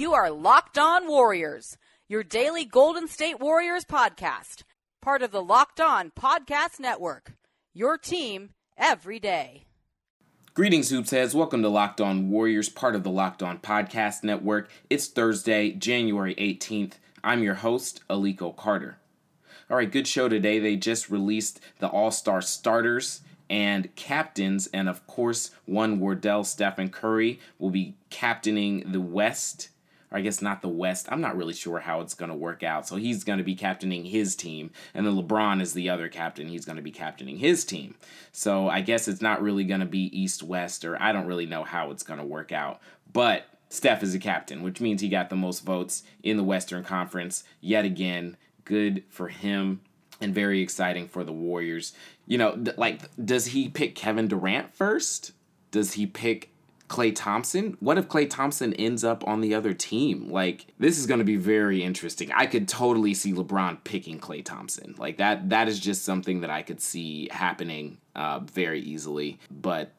You are Locked On Warriors, your daily Golden State Warriors podcast, part of the Locked On Podcast Network, your team every day. Greetings, Hoops Heads. Welcome to Locked On Warriors, part of the Locked On Podcast Network. It's Thursday, January 18th. I'm your host, Aliko Carter. All right, good show today. They just released the All-Star starters and captains, and of course, one Wardell Stephen Curry will be captaining the West. Or I guess not the West. I'm not really sure how it's going to work out. So he's going to be captaining his team, and then LeBron is the other captain. He's going to be captaining his team. So I guess it's not really going to be East-West, or I don't really know how it's going to work out. But Steph is a captain, which means he got the most votes in the Western Conference yet again. Good for him and very exciting for the Warriors. You know, does he pick Kevin Durant first? Does he pick Klay Thompson? What if Klay Thompson ends up on the other team? This is going to be very interesting. I could totally see LeBron picking Klay Thompson. That is just something that I could see happening very easily. But,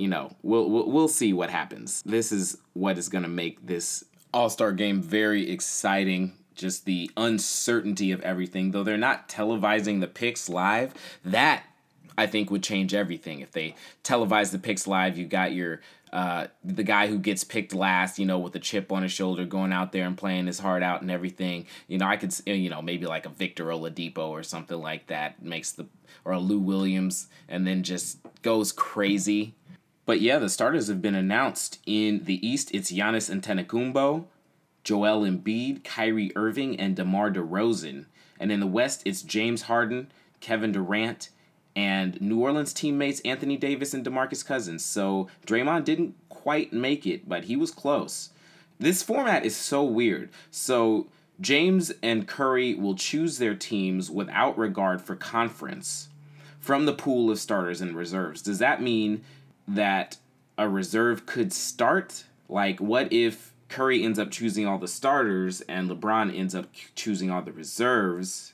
we'll see what happens. This is what is going to make this All-Star game very exciting. Just the uncertainty of everything. Though they're not televising the picks live, that I think would change everything. If they televise the picks live, you got your the guy who gets picked last, with a chip on his shoulder, going out there and playing his heart out and everything. I could, maybe like a Victor Oladipo or something like that or a Lou Williams, and then just goes crazy. But yeah, the starters have been announced. In the East, it's Giannis Antetokounmpo, Joel Embiid, Kyrie Irving, and DeMar DeRozan. And in the West, it's James Harden, Kevin Durant, and New Orleans teammates Anthony Davis and DeMarcus Cousins. So Draymond didn't quite make it, but he was close. This format is so weird. So James and Curry will choose their teams without regard for conference from the pool of starters and reserves. Does that mean that a reserve could start? What if Curry ends up choosing all the starters and LeBron ends up choosing all the reserves?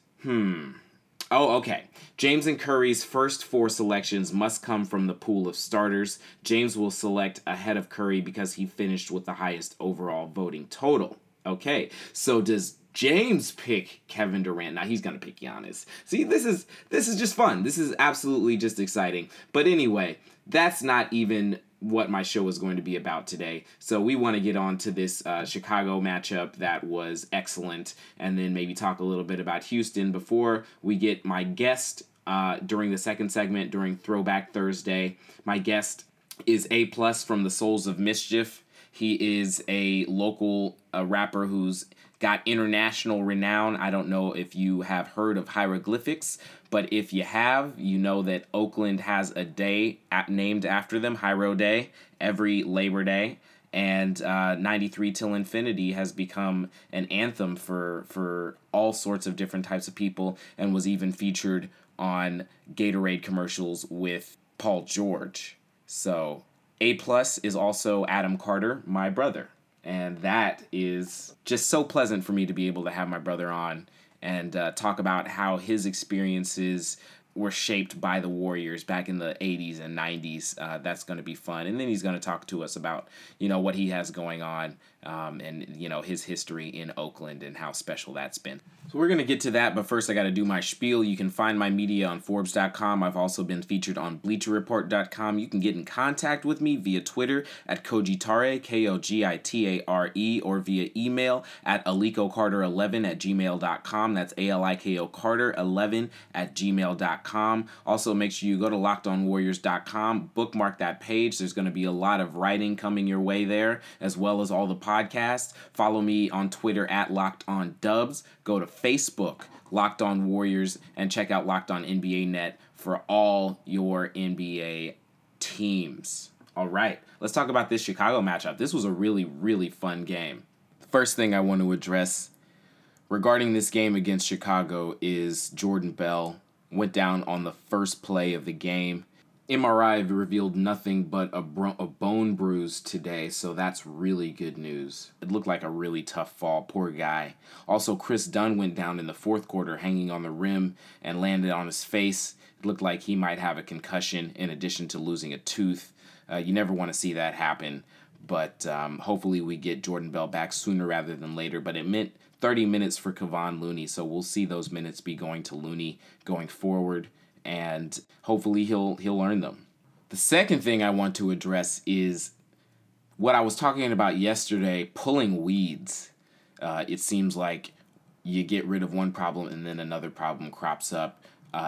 Oh, okay. James and Curry's first 4 selections must come from the pool of starters. James will select ahead of Curry because he finished with the highest overall voting total. Okay, so does James pick Kevin Durant? Now he's going to pick Giannis. See, this is just fun. This is absolutely just exciting. But anyway, that's not even what my show is going to be about today. So we want to get on to this Chicago matchup that was excellent, and then maybe talk a little bit about Houston before we get my guest during the second segment during Throwback Thursday. My guest is A+ from the Souls of Mischief. He is a local rapper who's got international renown. I don't know if you have heard of Hieroglyphics, but if you have, you know that Oakland has a day named after them, Hyro Day, every Labor Day. And 93 Till Infinity has become an anthem for all sorts of different types of people, and was even featured on Gatorade commercials with Paul George. So A+ is also Adam Carter, my brother. And that is just so pleasant for me to be able to have my brother on and talk about how his experiences were shaped by the Warriors back in the 80s and 90s. That's going to be fun. And then he's going to talk to us about, what he has going on and, his history in Oakland and how special that's been. So we're going to get to that, but first I got to do my spiel. You can find my media on Forbes.com. I've also been featured on BleacherReport.com. You can get in contact with me via Twitter at Kogitare, Kogitare, or via email at alikocarter11@gmail.com. That's ALIKO Carter11@gmail.com. Also, make sure you go to LockedOnWarriors.com, bookmark that page. There's going to be a lot of writing coming your way there, as well as all the podcasts. Follow me on Twitter at LockedOnDubs. Go to Facebook, Locked On Warriors, and check out Locked On NBA Net for all your NBA teams. All right, let's talk about this Chicago matchup. This was a really, really fun game. The first thing I want to address regarding this game against Chicago is Jordan Bell went down on the first play of the game. MRI revealed nothing but a bone bruise today, so that's really good news. It looked like a really tough fall, poor guy. Also, Chris Dunn went down in the fourth quarter hanging on the rim and landed on his face. It looked like he might have a concussion in addition to losing a tooth. You never want to see that happen. But hopefully we get Jordan Bell back sooner rather than later. But it meant 30 minutes for Kevon Looney, so we'll see those minutes be going to Looney going forward, and hopefully he'll earn them. The second thing I want to address is what I was talking about yesterday, pulling weeds. It seems like you get rid of one problem and then another problem crops up.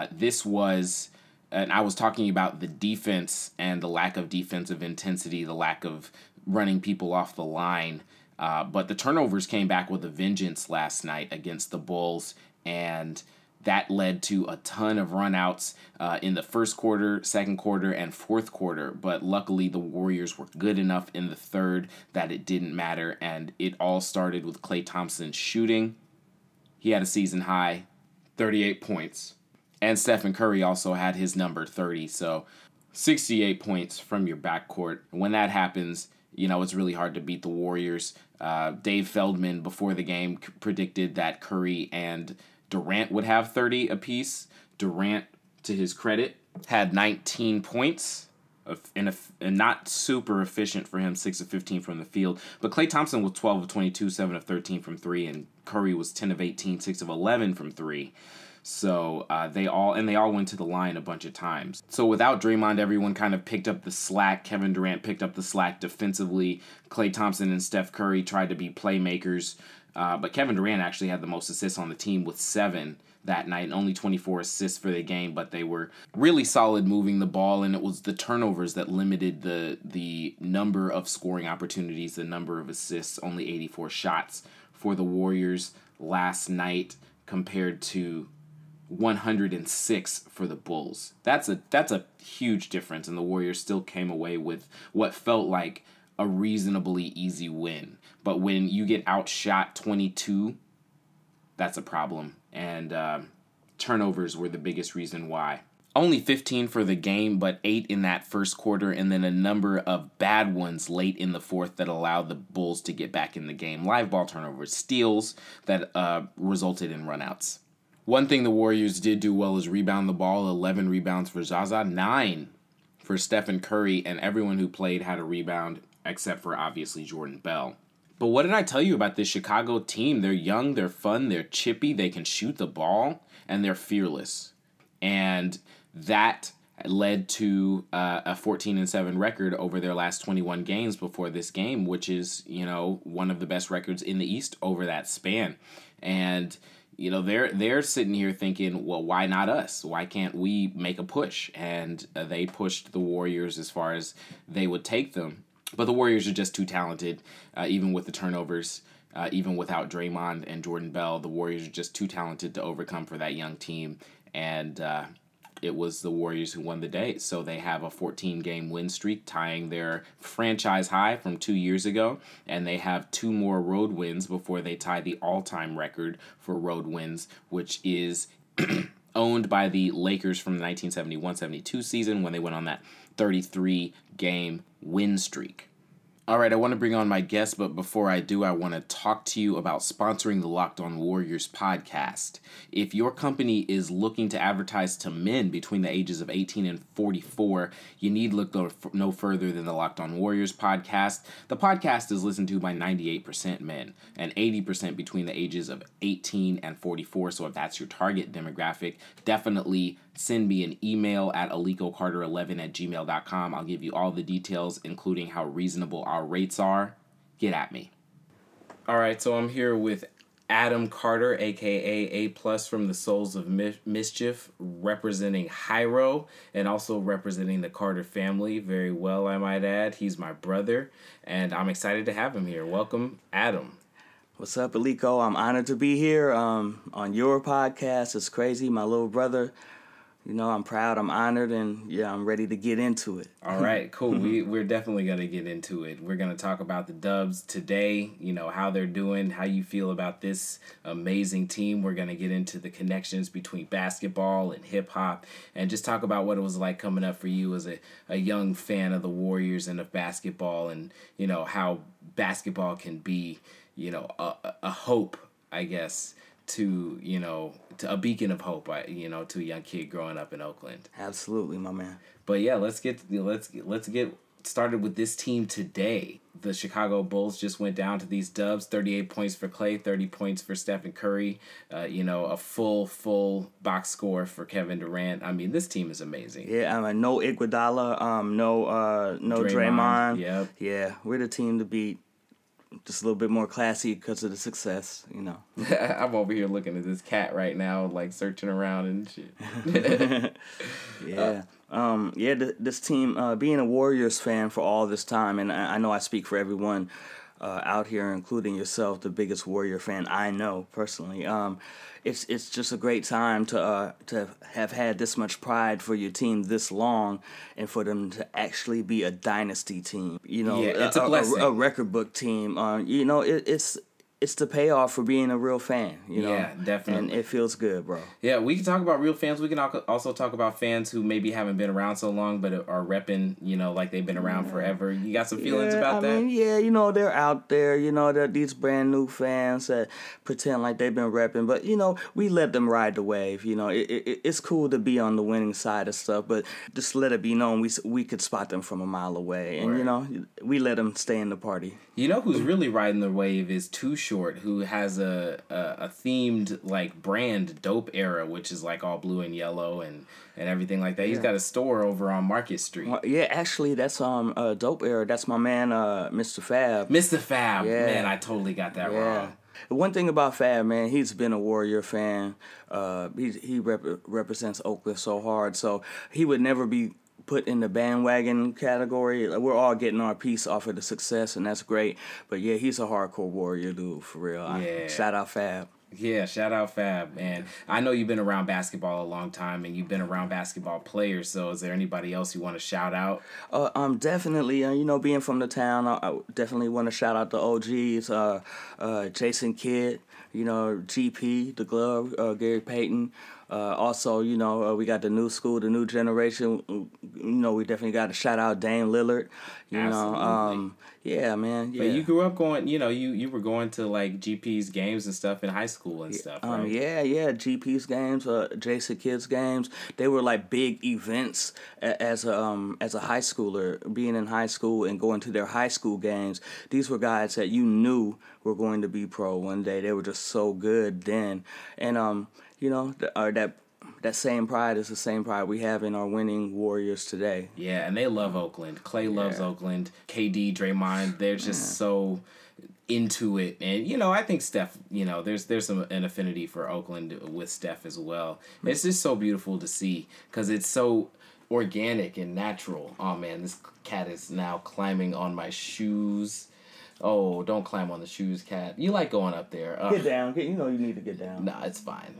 And I was talking about the defense and the lack of defensive intensity, the lack of running people off the line. But the turnovers came back with a vengeance last night against the Bulls, and that led to a ton of runouts in the first quarter, second quarter, and fourth quarter. But luckily, the Warriors were good enough in the third that it didn't matter, and it all started with Klay Thompson shooting. He had a season high, 38 points. And Stephen Curry also had his number 30, so 68 points from your backcourt. When that happens, it's really hard to beat the Warriors. Dave Feldman, before the game, predicted that Curry and Durant would have 30 apiece. Durant, to his credit, had 19 points, and not super efficient for him, 6 of 15 from the field. But Klay Thompson was 12 of 22, 7 of 13 from 3, and Curry was 10 of 18, 6 of 11 from 3. So they all went to the line a bunch of times. So without Draymond, everyone kind of picked up the slack. Kevin Durant picked up the slack defensively. Klay Thompson and Steph Curry tried to be playmakers. But Kevin Durant actually had the most assists on the team with 7 that night, and only 24 assists for the game, but they were really solid moving the ball, and it was the turnovers that limited the number of scoring opportunities, the number of assists, only 84 shots for the Warriors last night compared to 106 for the Bulls. That's a huge difference, and the Warriors still came away with what felt like a reasonably easy win. But when you get outshot 22, that's a problem, and turnovers were the biggest reason why. Only 15 for the game, but 8 in that first quarter, and then a number of bad ones late in the fourth that allowed the Bulls to get back in the game. Live ball turnovers, steals that resulted in runouts. One thing the Warriors did do well is rebound the ball. 11 rebounds for Zaza, 9 for Stephen Curry, and everyone who played had a rebound except for, obviously, Jordan Bell. But what did I tell you about this Chicago team? They're young, they're fun, they're chippy, they can shoot the ball, and they're fearless. And that led to a 14-7 record over their last 21 games before this game, which is, one of the best records in the East over that span. And they're sitting here thinking, well, why not us? Why can't we make a push? And they pushed the Warriors as far as they would take them. But the Warriors are just too talented, even with the turnovers, even without Draymond and Jordan Bell. The Warriors are just too talented to overcome for that young team. And it was the Warriors who won the day. So they have a 14-game win streak, tying their franchise high from 2 years ago. And they have 2 more road wins before they tie the all-time record for road wins, which is owned by the Lakers from the 1971-72 season when they went on that 33-game win streak. All right, I want to bring on my guest, but before I do, I want to talk to you about sponsoring the Locked On Warriors podcast. If your company is looking to advertise to men between the ages of 18 and 44, you need look no further than the Locked On Warriors podcast. The podcast is listened to by 98% men and 80% between the ages of 18 and 44. So if that's your target demographic, definitely send me an email at alicocarter11@gmail.com. I'll give you all the details, including how reasonable our rates are. Get at me. All right, so I'm here with Adam Carter, a.k.a. A+ from the Souls of Mischief, representing Hyro and also representing the Carter family very well, I might add. He's my brother, and I'm excited to have him here. Welcome, Adam. What's up, Alico? I'm honored to be here on your podcast. It's crazy, my little brother. I'm proud, I'm honored, and I'm ready to get into it. All right, cool. We're definitely going to get into it. We're going to talk about the Dubs today, how they're doing, how you feel about this amazing team. We're going to get into the connections between basketball and hip-hop and just talk about what it was like coming up for you as a young fan of the Warriors and of basketball and, how basketball can be, a hope, I guess, to a beacon of hope, to a young kid growing up in Oakland. Absolutely, my man. But yeah, let's get started with this team today. The Chicago Bulls just went down to these dubs, 38 points for Clay, 30 points for Stephen Curry, a full box score for Kevin Durant. I mean, this team is amazing. Yeah, no Iguodala, no Draymond. Yep. Yeah, we're the team to beat. Just a little bit more classy because of the success, I'm over here looking at this cat right now, like searching around and shit. Yeah. This team, being a Warriors fan for all this time, and I know I speak for everyone out here, including yourself, the biggest Warrior fan I know personally. It's just a great time to have had this much pride for your team this long, and for them to actually be a dynasty team. It's a blessing. A record book team. It's the payoff for being a real fan, Yeah, definitely. And it feels good, bro. Yeah, we can talk about real fans. We can also talk about fans who maybe haven't been around so long but are repping, like they've been around forever. You got some feelings about that? They're out there, they're these brand new fans that pretend like they've been repping. But, we let them ride the wave. It's cool to be on the winning side of stuff, but just let it be known we could spot them from a mile away. And, we let them stay in the party. You know who's really riding the wave is Too Short, who has a themed like brand, Dope Era, which is like all blue and yellow and everything like that. He's got a store over on Market Street. Well, yeah, actually, that's Dope Era. That's my man, Mr. Fab. Mr. Fab, man, I totally got that wrong. One thing about Fab, man, he's been a Warrior fan. He represents Oakland so hard, so he would never be put in the bandwagon category. We're all getting our piece off of the success, and that's great. But yeah, he's a hardcore Warrior dude, for real. Yeah. Shout out Fab. Yeah, shout out Fab, man. I know you've been around basketball a long time, and you've been around basketball players, so is there anybody else you want to shout out? Definitely, being from the town, I definitely want to shout out the OGs, Jason Kidd, GP, The Glove, Gary Payton. Also, we got the new school, the new generation. We definitely got to shout out Dame Lillard. Absolutely. Yeah, man. Yeah. But you grew up going, you were going to like GP's games and stuff in high school and stuff, right? Yeah. GP's games, Jason Kidd's games. They were like big events as a high schooler, being in high school and going to their high school games. These were guys that you knew were going to be pro one day. They were just so good then, and that same pride is the same pride we have in our winning Warriors today. Yeah, and they love Oakland. Clay loves Oakland. KD, Draymond, they're just so into it. And, I think Steph, there's an affinity for Oakland with Steph as well. It's just so beautiful to see because it's so organic and natural. Oh, man, this cat is now climbing on my shoes. Oh, don't climb on the shoes, cat. You like going up there. Get down. You need to get down. Nah, it's fine.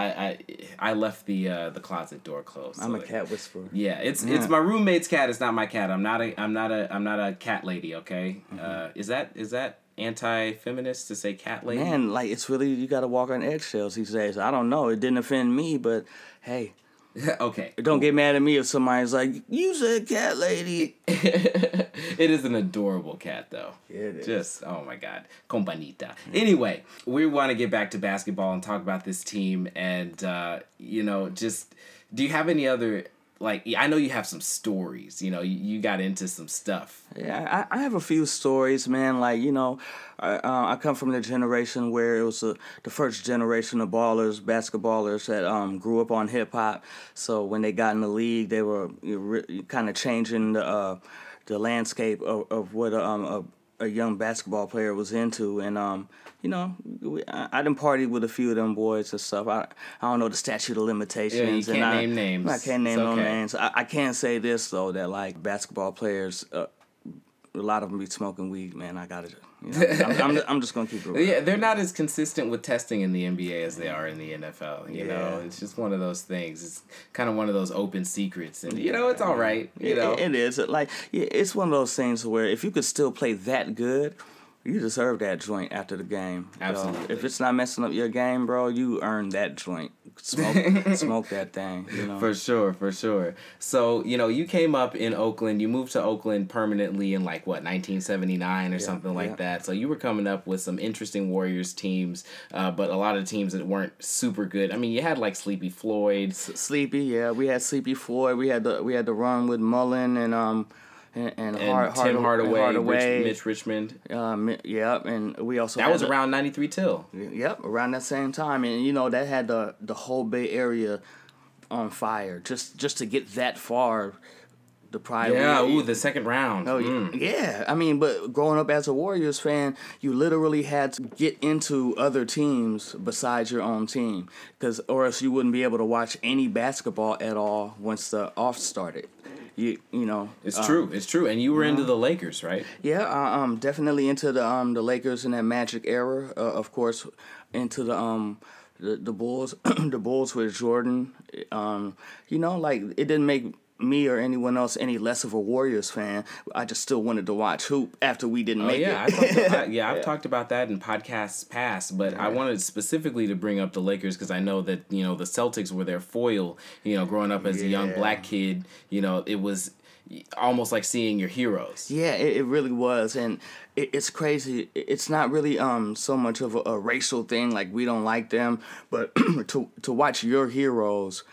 I left the closet door closed. I'm a cat whisperer. Yeah, it's my roommate's cat. It's not my cat. I'm not a cat lady. Okay, is that anti-feminist to say cat lady? Man, like it's really you got to walk on eggshells these days. I don't know. It didn't offend me, but hey. Okay. Don't get mad at me if somebody's like, you said cat lady. It is an adorable cat, though. It is. Just, oh my God. Companita. Anyway, we want to get back to basketball and talk about this team. And, just, do you have any other, I know you have some stories. You got into some stuff. Yeah, I have a few stories, man. I come from the generation where it was the first generation of basketballers that grew up on hip hop. So when they got in the league, they were kind of changing the landscape of what a young basketball player was into. And I done partied with a few of them boys and stuff. I don't know the statute of limitations. Yeah, you can't name names. I can't name no names. I can say this though, that basketball players. A lot of them be smoking weed, man. I got it. I'm just gonna keep it real. Yeah, they're not as consistent with testing in the NBA as they are in the NFL. You know, it's just one of those things. It's kind of one of those open secrets, and it's all right. It is. It's one of those things where if you could still play that good, you deserve that joint after the game. Absolutely. If it's not messing up your game, bro, you earned that joint. Smoke that thing. For sure. So, you came up in Oakland. You moved to Oakland permanently in 1979 or something like that. So you were coming up with some interesting Warriors teams, but a lot of teams that weren't super good. I mean, you had Sleepy Floyd. Sleepy, yeah. We had Sleepy Floyd. We had the run with Mullen and and Tim Hardaway, Mitch Richmond. Yep, and we also that was around 93 till. Yep, around that same time, and that had the whole Bay Area on fire just to get that far. The pride. Yeah, the second round. Oh, yeah. I mean, but growing up as a Warriors fan, you literally had to get into other teams besides your own team, or else you wouldn't be able to watch any basketball at all once the off started. You know. It's true. And you were into the Lakers, right? Yeah, definitely into the Lakers in that Magic era. Of course, into the Bulls, the Bulls with Jordan. Like it didn't make me or anyone else any less of a Warriors fan. I just still wanted to watch hoop after we didn't make it. I've talked about that in podcasts past, but I wanted specifically to bring up the Lakers because I know that the Celtics were their foil. Growing up as a young black kid, it was almost like seeing your heroes. Yeah, it really was, and it's crazy. It's not really so much of a racial thing, like we don't like them, but to watch your heroes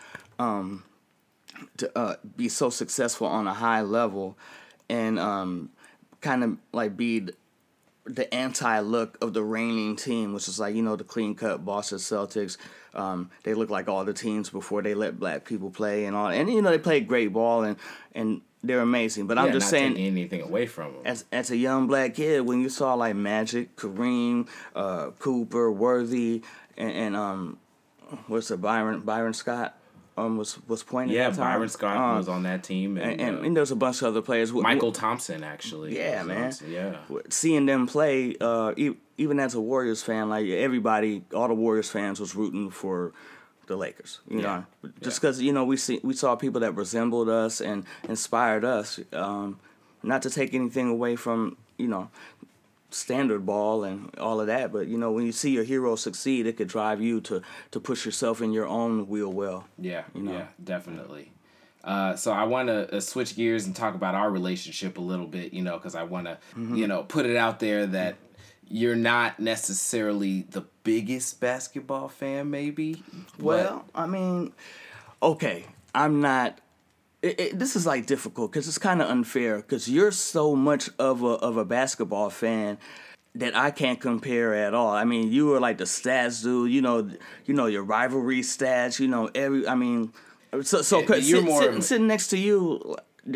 to be so successful on a high level and kind of like be the anti-look of the reigning team, which is like, the clean-cut Boston Celtics. They look like all the teams before they let black people play and all. And, they played great ball and they're amazing. But I'm just saying, taking anything away from them. As a young black kid, when you saw like Magic, Kareem, Cooper, Worthy, and what's it, Byron Scott? Was pointing. Yeah, Byron Scott was on that team, and there's a bunch of other players. Michael Thompson, actually. Yeah, man. Yeah. Seeing them play, even as a Warriors fan, like everybody, all the Warriors fans was rooting for the Lakers. You know, just because we saw people that resembled us and inspired us. Not to take anything away from standard ball and all of that, but when you see your hero succeed, it could drive you to push yourself in your own wheel well. Yeah, definitely. So I want to switch gears and talk about our relationship a little bit, because I want to, put it out there that you're not necessarily the biggest basketball fan, maybe. Well, I mean, okay, I'm not. This is like difficult because it's kind of unfair because you're so much of a basketball fan that I can't compare at all. I mean, you were like the stats dude, your rivalry stats, so sitting next to you,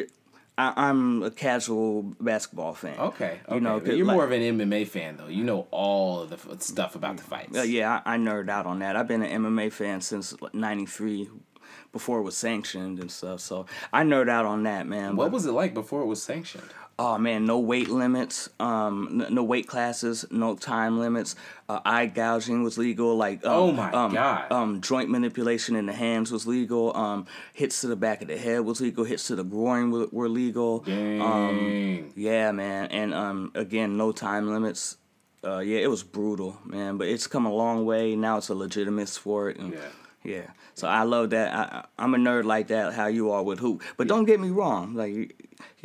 I'm a casual basketball fan. Okay. You're more of an MMA fan though. You know all of the stuff about the fights. Yeah, I nerd out on that. I've been an MMA fan since '93. Before it was sanctioned and stuff, so I nerd out on that, man. What was it like before it was sanctioned? Oh man, no weight limits, no weight classes, no time limits. Eye gouging was legal. Like oh my god, joint manipulation in the hands was legal. Hits to the back of the head was legal. Hits to the groin were legal. Dang. Yeah, man, and again, no time limits. It was brutal, man, but it's come a long way. Now it's a legitimate sport. And, yeah, so I love that. I'm a nerd like that, how you are with hoop. But don't get me wrong, like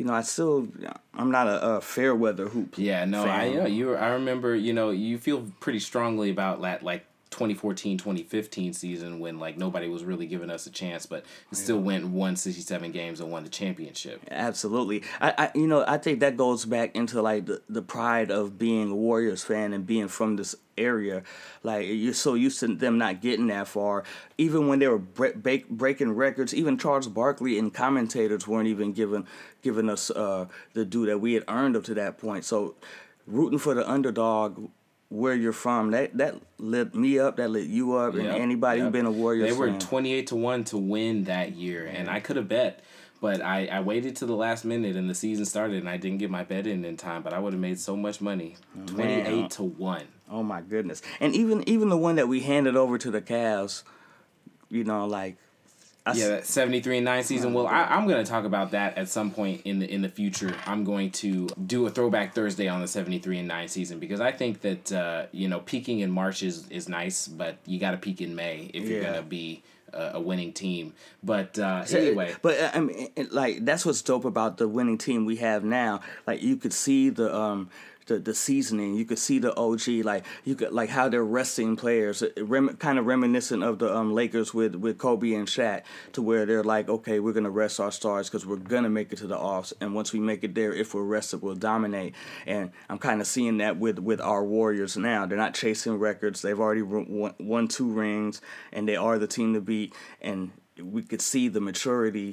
I'm not a fair weather hoop. Yeah, no, fan. I remember, you feel pretty strongly about that, like 2014-2015 season when like nobody was really giving us a chance, but still went and won 67 games and won the championship. Absolutely. I think that goes back into like the pride of being a Warriors fan and being from this area. Like you're so used to them not getting that far. Even when they were breaking records, even Charles Barkley and commentators weren't even giving us the due that we had earned up to that point. So rooting for the underdog where you're from, that lit me up, that lit you up, and anybody who's been a Warriors fan. They were 28-1 to win that year, and I could have bet, but I waited to the last minute and the season started, and I didn't get my bet in time, but I would have made so much money. 28-1. Oh my goodness! And even the one that we handed over to the Cavs, like. That 73-9 season. Well, I'm going to talk about that at some point in the future. I'm going to do a throwback Thursday on the 73-9 season because I think that peaking in March is nice, but you got to peak in May if you're going to be a winning team. But anyway, but I mean, like that's what's dope about the winning team we have now. Like you could see the the seasoning. You could see the OG, like you could like how they're resting players, kind of reminiscent of the Lakers with Kobe and Shaq, to where they're like, okay, we're gonna rest our stars because we're gonna make it to the offs, and once we make it there, if we're rested, we'll dominate. And I'm kind of seeing that with our Warriors now. They're not chasing records. They've already won 2 rings, and they are the team to beat. And we could see the maturity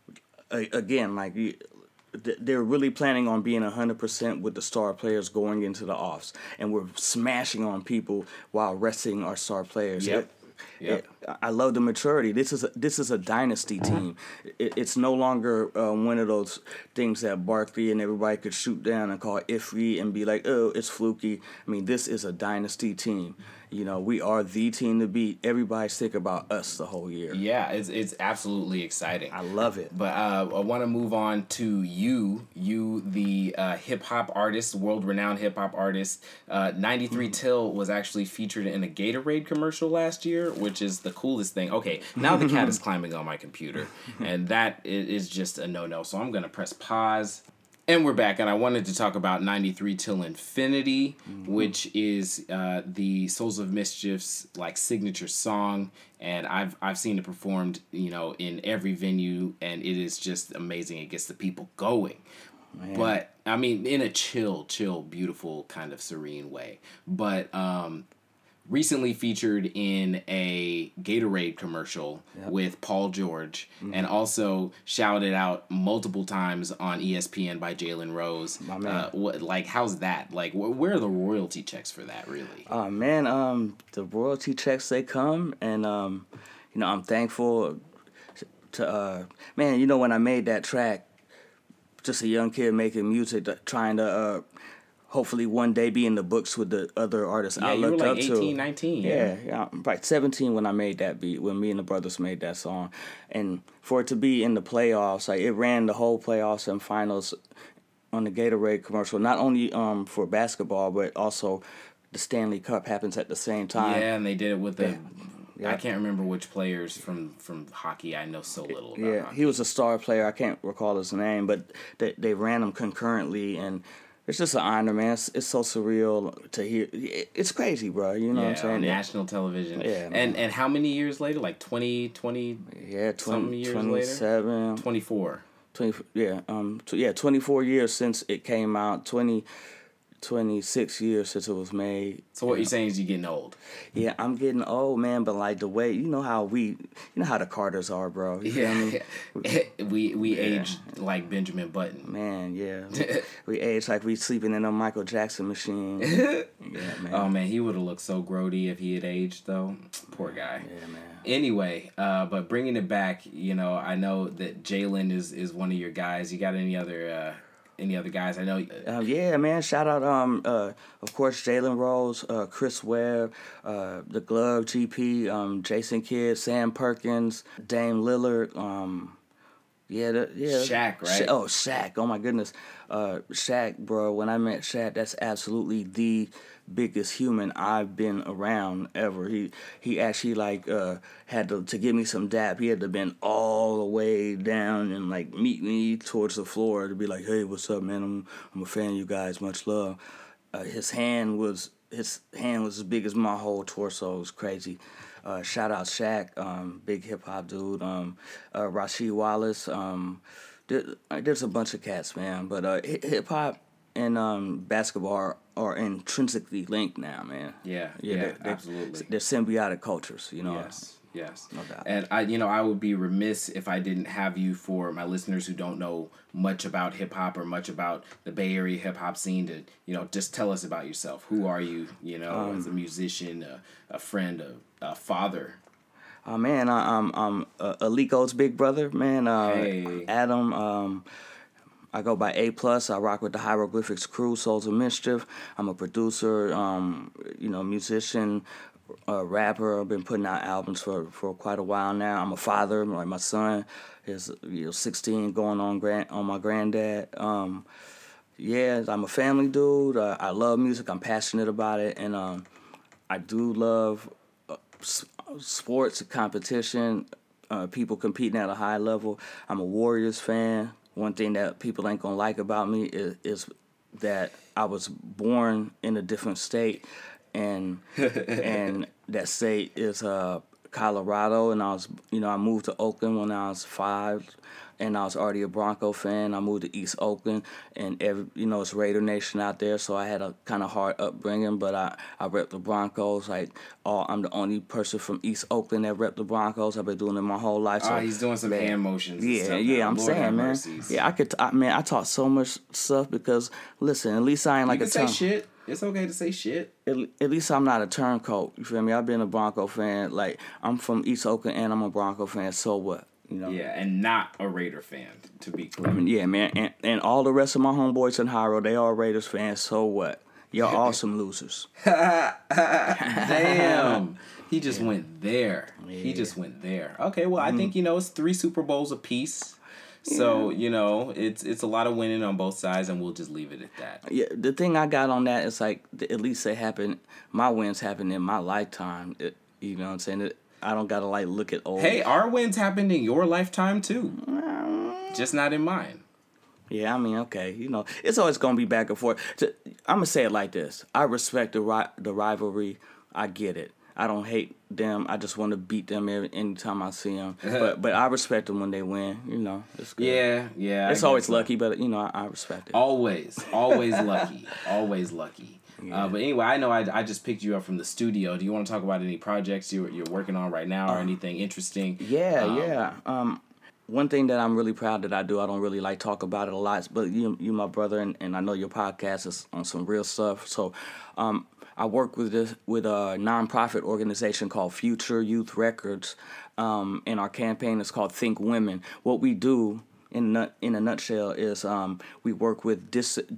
again, like. They're really planning on being 100% with the star players going into the offs, and we're smashing on people while resting our star players. Yep. I love the maturity. This is a dynasty team. It's no longer one of those things that Barkley and everybody could shoot down and call iffy and be like, oh, it's fluky. I mean, this is a dynasty team. You know, we are the team to beat. Everybody's thinking about us the whole year. Yeah, it's absolutely exciting. I love it. But I want to move on to you, the hip-hop artist, world-renowned hip-hop artist. 93 Till was actually featured in a Gatorade commercial last year, which is the coolest thing. Okay, now the cat is climbing on my computer, and that is just a no-no. So I'm going to press pause. And we're back, and I wanted to talk about 93 Till Infinity, which is the Souls of Mischief's like signature song, and I've seen it performed, you know, in every venue, and it is just amazing. It gets the people going. Man. But I mean, in a chill, beautiful kind of serene way. But recently featured in a Gatorade commercial with Paul George, and also shouted out multiple times on ESPN by Jalen Rose. My man. Like, how's that? Like, where are the royalty checks for that, really? The royalty checks, they come, and, you know, I'm thankful to, man, you know, when I made that track, just a young kid making music, trying to, hopefully one day be in the books with the other artists I looked up to. You were like 18, 19. Yeah, right. 17 when I made that beat, when me and the brothers made that song. And for it to be in the playoffs, like it ran the whole playoffs and finals on the Gatorade commercial, not only for basketball, but also the Stanley Cup happens at the same time. Yeah, and they did it with the... Yeah. I can't remember which players from hockey. I know so little about hockey. He was a star player. I can't recall his name, but they ran them concurrently, and it's just an honor, man. It's so surreal to hear. It's crazy, bro. You know what I'm saying? On national television. Yeah, and how many years later? Like 20 yeah, 20 years 27. Later? 24. 24 years since it came out. 26 years since it was made. So what you're saying is you're getting old. Yeah, I'm getting old, man, but like the way, you know how the Carters are, bro. You feel me? We aged like Benjamin Button. Man, yeah. We aged like we sleeping in a Michael Jackson machine. Yeah, man. Oh man, he would have looked so grody if he had aged though. Poor guy. Yeah, man. Anyway, but bringing it back, you know, I know that Jalen is one of your guys. You got any other guys? I know. Yeah, man. Shout out, of course, Jalen Rose, Chris Webb, the Glove GP, Jason Kidd, Sam Perkins, Dame Lillard. Shaq, right? Shaq. Oh my goodness, Shaq, bro. When I met Shaq, that's absolutely the biggest human I've been around ever. He actually like had to give me some dap. He had to bend all the way down and like meet me towards the floor to be like, hey, what's up, man? I'm a fan of you guys. Much love. His hand was as big as my whole torso. It was crazy. Shout out Shaq, big hip hop dude. Rasheed Wallace. There's a bunch of cats, man. But hip hop and basketball are intrinsically linked now, man. Yeah, absolutely. They're symbiotic cultures, you know. Yes. No doubt. And I would be remiss if I didn't have you, for my listeners who don't know much about hip hop or much about the Bay Area hip hop scene, to, you know, just tell us about yourself. Who are you, you know, as a musician, a friend, a father? Oh man, I'm Alico's big brother, man. Hey. Adam. I go by A+. I rock with the Hieroglyphics crew, Souls of Mischief. I'm a producer, musician, rapper. I've been putting out albums for quite a while now. I'm a father. Like my son is 16, going on my granddad. I'm a family dude. I love music. I'm passionate about it, and I do love sports competition. People competing at a high level. I'm a Warriors fan. One thing that people ain't gonna like about me is that I was born in a different state, and that state is Colorado, and I moved to Oakland when I was 5, and I was already a Bronco fan. I moved to East Oakland, and it's Raider Nation out there, so I had a kind of hard upbringing, but I rep the Broncos. I'm the only person from East Oakland that rep the Broncos. I've been doing it my whole life. So, he's doing some hand motions. Yeah, and stuff yeah, now. I'm Lord have saying, man. mercies. Yeah, I taught so much stuff because, listen, at least I ain't like You a can say shit. It's okay to say shit. At least I'm not a turncoat. You feel me? I've been a Bronco fan. Like, I'm from East Oakland and I'm a Bronco fan. So what? Yeah, and not a Raider fan, to be clear. Yeah, man. And all the rest of my homeboys in Hiro, they all Raiders fans. So what? Y'all awesome losers. Damn. He just went there. Yeah. He just went there. Okay, well, I think, it's 3 Super Bowls apiece. So, it's a lot of winning on both sides, and we'll just leave it at that. Yeah, the thing I got on that is, like, at least they happen, my wins happen in my lifetime. You know what I'm saying? I don't got to, like, look at old. Hey, our wins happened in your lifetime, too. Just not in mine. Yeah, I mean, okay. It's always going to be back and forth. I'm going to say it like this. I respect the rivalry. I get it. I don't hate them. I just want to beat them anytime I see them. But I respect them when they win. It's good. Yeah. It's always lucky, but I respect it. Always lucky. Always lucky. Yeah. But anyway, I know I just picked you up from the studio. Do you want to talk about any projects you're working on right now or anything interesting? Yeah. One thing that I'm really proud that I do, I don't really like talk about it a lot, but you my brother, and I know your podcast is on some real stuff. So I work with a nonprofit organization called Future Youth Records, and our campaign is called Think Women. What we do in a nutshell is we work with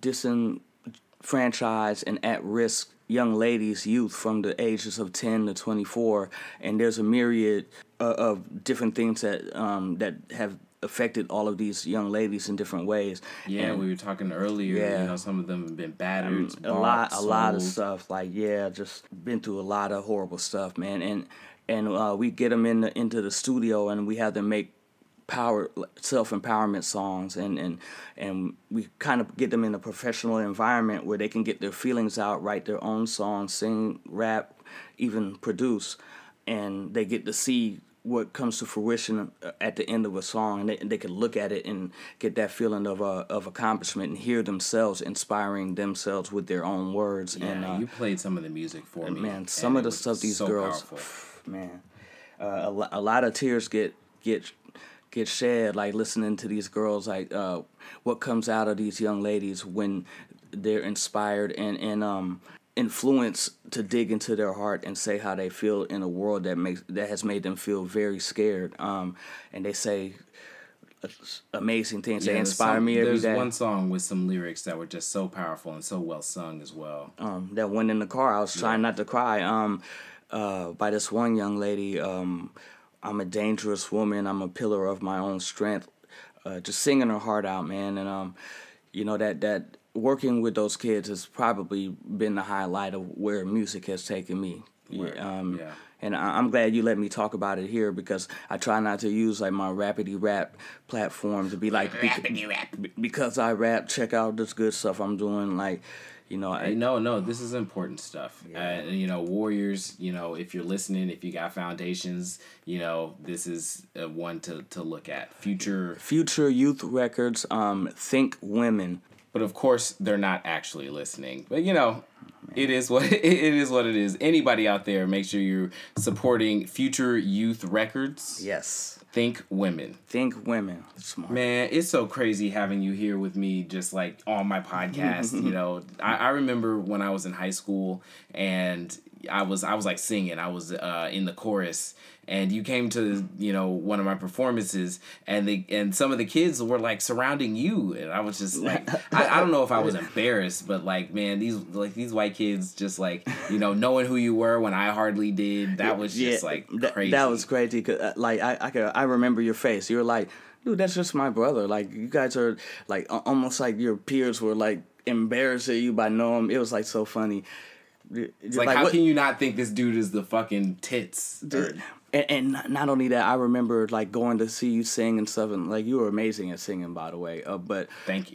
disenfranchised and at-risk young ladies, youth from the ages of 10 to 24, and there's a myriad of different things that have affected all of these young ladies in different ways. Yeah, we were talking earlier. Yeah. Some of them have been battered, a lot of stuff. Like, just been through a lot of horrible stuff, man. And we get them into the studio, and we have them make self-empowerment songs, and we kind of get them in a professional environment where they can get their feelings out, write their own songs, sing, rap, even produce, and they get to see what comes to fruition at the end of a song, and they can look at it and get that feeling of accomplishment and hear themselves inspiring themselves with their own words. Yeah, and you played some of the music for me. Man, some of the stuff these girls, man, a lot of tears get shed, like listening to these girls, like what comes out of these young ladies when they're inspired and influenced to dig into their heart and say how they feel in a world that has made them feel very scared. And they say amazing things. They inspire me every day. There's one song with some lyrics that were just so powerful and so well sung as well. That one in the car, I was trying not to cry. By this one young lady. I'm a dangerous woman. I'm a pillar of my own strength. Just singing her heart out, man. And that working with those kids has probably been the highlight of where music has taken me. Yeah. And I'm glad you let me talk about it here, because I try not to use like my Rapidy Rap platform to be like, because I rap, check out this good stuff I'm doing. Like, no, this is important stuff. Yeah. Warriors, if you're listening, if you got foundations, this is one to look at. Future Youth Records, Think Women. But of course, they're not actually listening. But it is what it is. Anybody out there, make sure you're supporting Future Youth Records. Yes. Think Women. Think Women. Smart. Man, it's so crazy having you here with me, just like on my podcast. I remember when I was in high school and I was like singing. I was in the chorus, and you came to one of my performances, and some of the kids were like surrounding you, and I was just like, I don't know if I was embarrassed, but like, man, these white kids just like knowing who you were when I hardly did. That was just like crazy. That was crazy. 'Cause, like I remember your face. You were like, dude, that's just my brother. Like, you guys are like almost like your peers were like embarrassed at you by knowing him. It was like so funny. It's like how can you not think this dude is the fucking tits? And not only that, I remember like going to see you sing and stuff, and like you were amazing at singing, by the way. But thank you.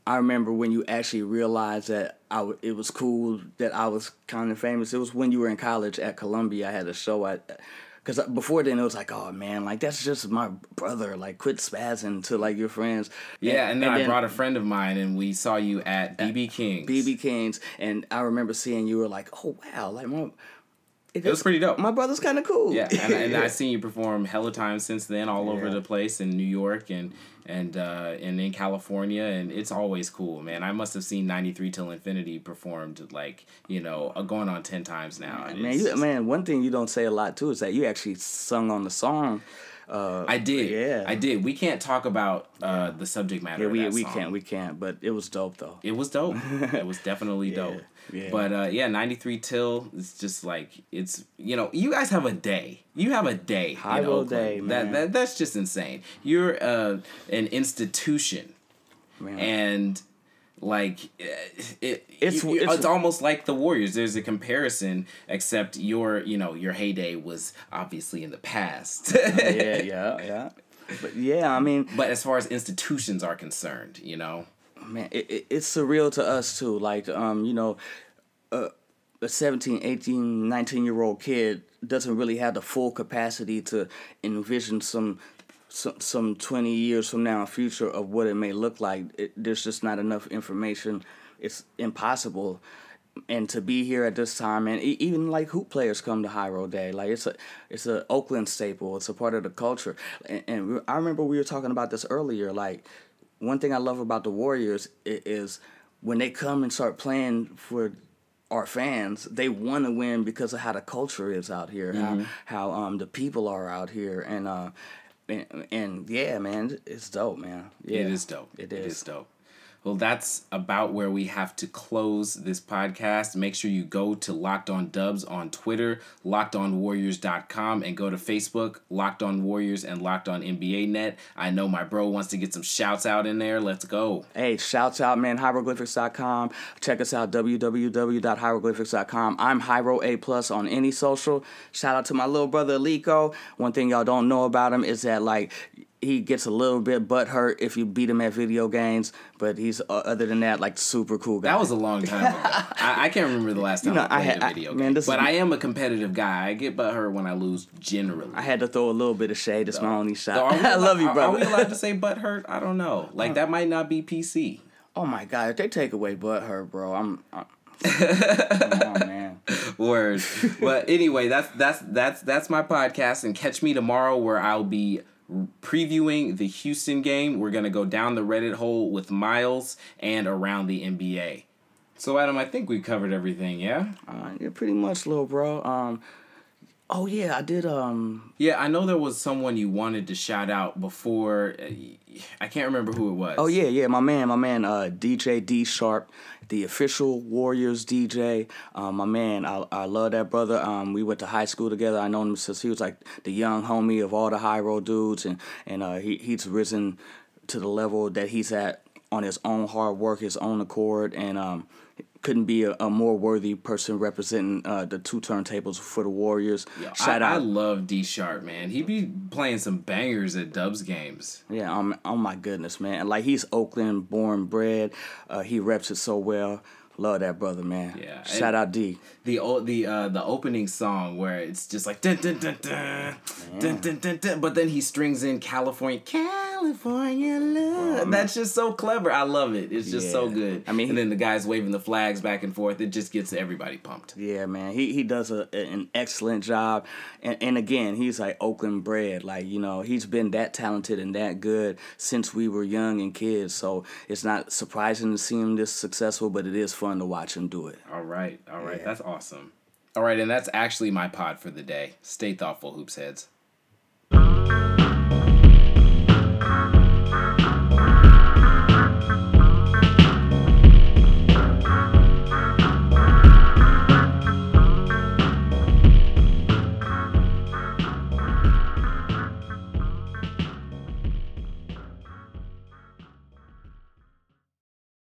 I remember when you actually realized that it was cool that I was kind of famous. It was when you were in college at Columbia. I had a show because before then it was like, oh man, like that's just my brother. Like quit spazzing to like your friends. Yeah, and then I brought a friend of mine, and we saw you at BB King's. BB King's, and I remember seeing you were like, oh wow, like it was pretty dope. My brother's kind of cool. Yeah, and I've seen you perform hella times since then, all over the place in New York and in California, and it's always cool, man. I must have seen 93 Till Infinity performed like, going on 10 times now. Man, one thing you don't say a lot too is that you actually sung on the song. I did. Yeah, I did. We can't talk about the subject matter. Yeah, of that song. we can't. But it was dope though. It was dope. It was definitely dope. Yeah. But 93 Till is just like it's you guys have a day. You have a day. High Road Day, man. That's just insane. You're an institution, man. And like it's almost like the Warriors. There's a comparison, except your heyday was obviously in the past. yeah. But yeah, I mean. But as far as institutions are concerned, man, it's surreal to us too. Like a 17, 18, 19-year-old kid doesn't really have the full capacity to envision some 20 years from now, a future of what it may look like. There's just not enough information. It's impossible. And to be here at this time, and even like hoop players come to High Road Day, like it's a Oakland staple. It's a part of the culture. And I remember we were talking about this earlier. Like one thing I love about the Warriors is when they come and start playing for our fans, they want to win because of how the culture is out here, how the people are out here, and yeah, man, it's dope, man. Yeah, it is dope. It is dope. Well, that's about where we have to close this podcast. Make sure you go to Locked On Dubs on Twitter, LockedOnWarriors.com, and go to Facebook, Locked On Warriors and Locked On NBA Net. I know my bro wants to get some shouts out in there. Let's go. Hey, shouts out, man. Hieroglyphics.com. Check us out, www.hieroglyphics.com. I'm Hyro A+ on any social. Shout out to my little brother, Alico. One thing y'all don't know about him is that, like, he gets a little bit butthurt if you beat him at video games, but he's other than that, like, super cool guy. That was a long time ago. I can't remember the last time I played a video game. But I am a competitive guy. I get butthurt when I lose generally. I had to throw a little bit of shade. It's my only shot. I love you, brother. Are we allowed to say butthurt? I don't know. Like, that might not be PC. Oh my God! If they take away butthurt, bro, I'm come on, man. Word. But anyway, that's my podcast, and catch me tomorrow where I'll be previewing the Houston game. We're going to go down the Reddit hole with Miles and around the NBA. So, Adam, I think we covered everything, yeah? Yeah, pretty much, little bro. Oh, yeah, I did. Yeah, I know there was someone you wanted to shout out before. I can't remember who it was. Oh, yeah, my man, DJ D Sharp, the official Warriors DJ. My man, I love that brother. We went to high school together. I known him since he was like the young homie of all the High Road dudes, and he's risen to the level that he's at on his own hard work, his own accord, and couldn't be a more worthy person representing the two turntables for the Warriors. Yo, Shout out. I love D Sharp, man. He be playing some bangers at Dubs games. Yeah, oh my goodness, man. Like, he's Oakland born bred. He reps it so well. Love that brother, man. Yeah. Shout out D. The opening song where it's just like dun dun dun dun dun dun dun dun, but then he strings in California love. Oh, that's just so clever. I love it. It's just so good. I mean, and then the guys waving the flags back and forth. It just gets everybody pumped. Yeah, man. He does an excellent job. And again, he's like Oakland bred. Like, he's been that talented and that good since we were young and kids. So it's not surprising to see him this successful, but it is fun to watch him do it. All right. Yeah. That's awesome. All right, and that's actually my pod for the day. Stay thoughtful, Hoops Heads.